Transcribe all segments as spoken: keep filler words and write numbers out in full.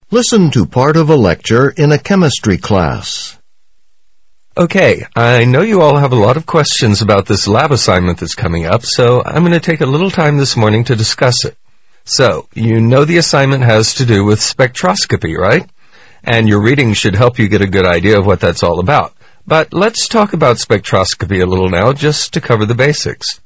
Listen to part of a lecture in a chemistry class. Okay, I know you all have a lot of questions about this lab assignment that's coming up, so I'm going to take a little time this morning to discuss it. So, you know the assignment has to do with spectroscopy, right? And your reading should help you get a good idea of what that's all about. But let's talk about spectroscopy a little now, just to cover the basics.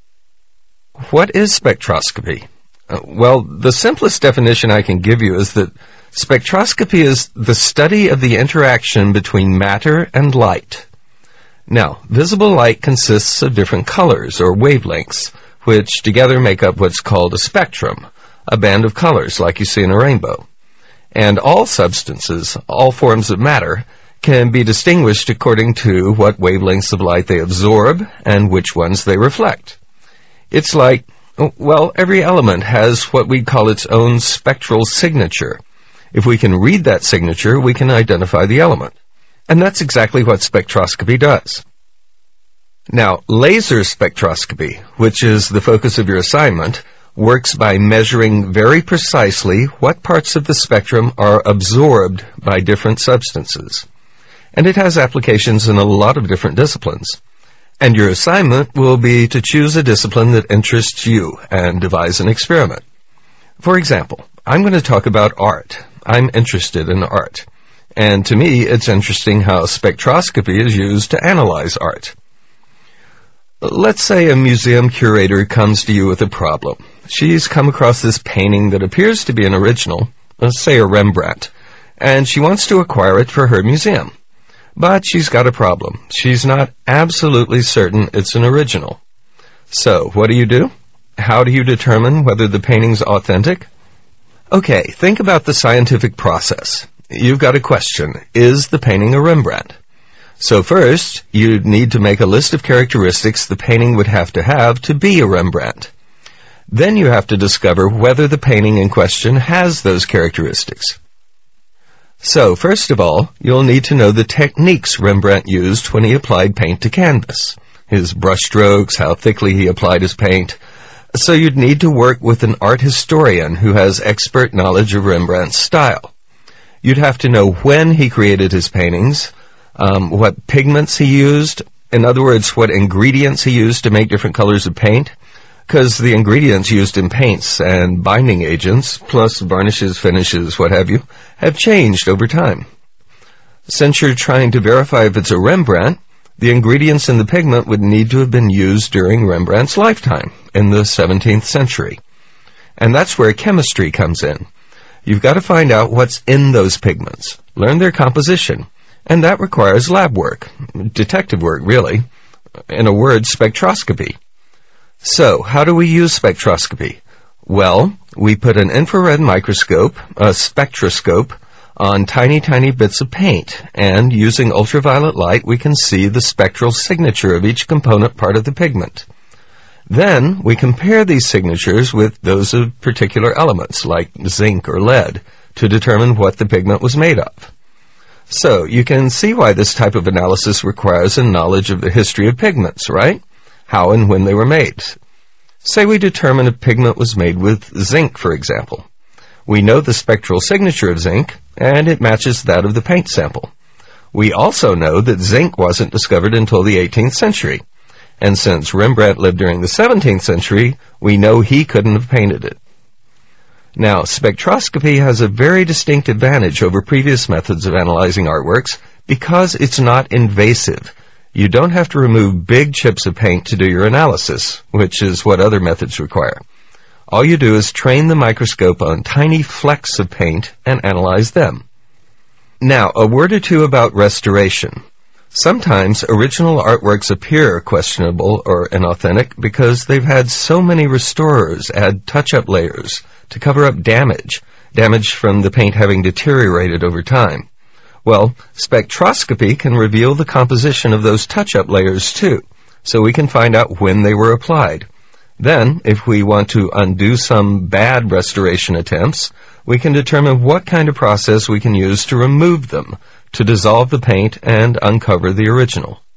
What is spectroscopy? Uh, well, the simplest definition I can give you is that spectroscopy is the study of the interaction between matter and light. Now, visible light consists of different colors, or wavelengths, which together make up what's called a spectrum, a band of colors like you see in a rainbow. And all substances, all forms of matter, can be distinguished according to what wavelengths of light they absorb and which ones they reflect. It's like, well, every element has what we call its own spectral signature. If we can read that signature, we can identify the element. And that's exactly what spectroscopy does. Now, laser spectroscopy, which is the focus of your assignment, works by measuring very precisely what parts of the spectrum are absorbed by different substances. And it has applications in a lot of different disciplines. And your assignment will be to choose a discipline that interests you and devise an experiment. For example, I'm going to talk about art. I'm interested in art. And to me, it's interesting how spectroscopy is used to analyze art. Let's say a museum curator comes to you with a problem. She's come across this painting that appears to be an original, let's say a Rembrandt, and she wants to acquire it for her museum. But she's got a problem. She's not absolutely certain it's an original. So, what do you do? How do you determine whether the painting's authentic? Okay, think about the scientific process. You've got a question. Is the painting a Rembrandt? So first, you'd need to make a list of characteristics the painting would have to have to be a Rembrandt. Then you have to discover whether the painting in question has those characteristics. So, first of all, you'll need to know the techniques Rembrandt used when he applied paint to canvas. His brushstrokes, how thickly he applied his paint. So you'd need to work with an art historian who has expert knowledge of Rembrandt's style. You'd have to know when he created his paintings, um, what pigments he used, in other words, what ingredients he used to make different colors of paint, because the ingredients used in paints and binding agents, plus varnishes, finishes, what have you, have changed over time. Since you're trying to verify if it's a Rembrandt, the ingredients in the pigment would need to have been used during Rembrandt's lifetime, in the seventeenth century. And that's where chemistry comes in. You've got to find out what's in those pigments, learn their composition, and that requires lab work, detective work, really. In a word, spectroscopy. So, how do we use spectroscopy? Well, we put an infrared microscope, a spectroscope, on tiny, tiny bits of paint, and using ultraviolet light, we can see the spectral signature of each component part of the pigment. Then, we compare these signatures with those of particular elements, like zinc or lead, to determine what the pigment was made of. So, you can see why this type of analysis requires a knowledge of the history of pigments, right? How and when they were made. Say we determine a pigment was made with zinc, for example. We know the spectral signature of zinc, and it matches that of the paint sample. We also know that zinc wasn't discovered until the eighteenth century. And since Rembrandt lived during the seventeenth century, we know he couldn't have painted it. Now, spectroscopy has a very distinct advantage over previous methods of analyzing artworks because it's not invasive. You don't have to remove big chips of paint to do your analysis, which is what other methods require. All you do is train the microscope on tiny flecks of paint and analyze them. Now, a word or two about restoration. Sometimes original artworks appear questionable or inauthentic because they've had so many restorers add touch-up layers to cover up damage, damage from the paint having deteriorated over time. Well, spectroscopy can reveal the composition of those touch-up layers too, so we can find out when they were applied. Then, if we want to undo some bad restoration attempts, we can determine what kind of process we can use to remove them, to dissolve the paint and uncover the original.